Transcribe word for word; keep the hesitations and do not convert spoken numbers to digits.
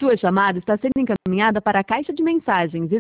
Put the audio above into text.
Sua chamada está sendo encaminhada para a caixa de mensagens